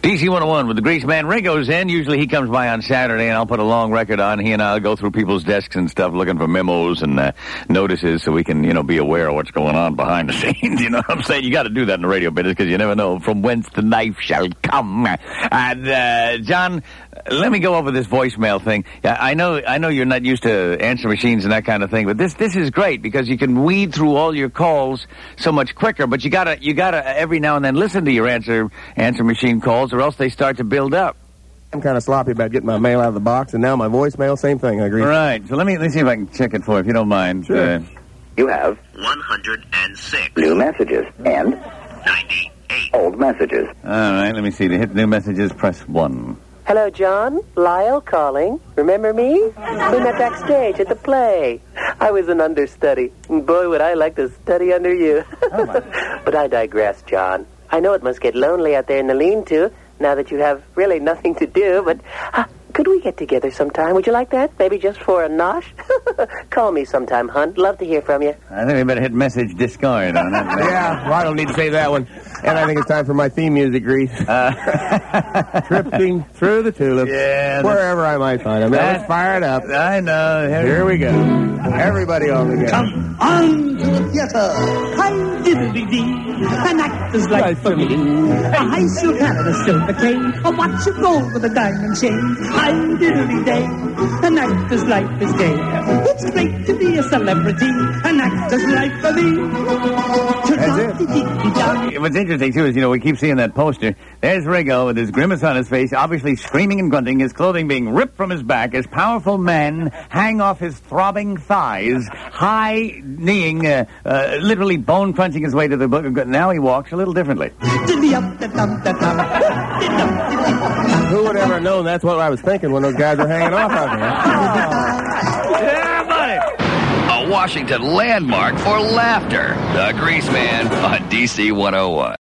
DC 101 with the Grease Man. Ringo's in. Usually he comes by on Saturday, and I'll put a long record on. He and I'll go through people's desks and stuff looking for memos and notices so we can, be aware of what's going on behind the scenes. You know what I'm saying? You got to do that in the radio business because you never know from whence the knife shall come. And, John, let me go over this voicemail thing. I know you're not used to answer machines and that kind of thing, but this is great because you can weed through all your calls so much quicker, but you gotta every now and then listen to your answer machine calls or else they start to build up. I'm kind of sloppy about getting my mail out of the box, and now my voicemail, same thing, I agree. Right. So let me see if I can check it for you, if you don't mind. Sure. You have 106 new messages and 98 old messages. All right, let me see. To hit new messages, press 1. Hello, John. Lyle calling. Remember me? We met backstage at the play. I was an understudy. Boy, would I like to study under you. But I digress, John. I know it must get lonely out there in the lean-to now that you have really nothing to do, but could we get together sometime? Would you like that? Maybe just for a nosh? Call me sometime, hon. Love to hear from you. I think we better hit message discard on that. Yeah, well, I don't need to say that one. And I think it's time for my theme music, Grease. Drifting through the tulips, wherever I might find them. Let's fire it up. I know. Here we go. Everybody all together. Come on to the theater. Hi, diddly-dee. An actor's life for me. A high silk hat and a silver cane. A watch of gold with a diamond chain. Hi, diddly-day. An actor's life is gay. It's great to be a celebrity. An actor's life for me. That's it. What's interesting, too, is, we keep seeing that poster. There's Ringo with his grimace on his face, obviously screaming and grunting, his clothing being ripped from his back, as powerful men hang off his throbbing thighs, high-kneeing, literally bone-crunching his way to the book. Now he walks a little differently. Who would ever have known that's what I was thinking when those guys were hanging off out there? Yeah, buddy! A Washington landmark for laughter. The Grease Man on DC 101.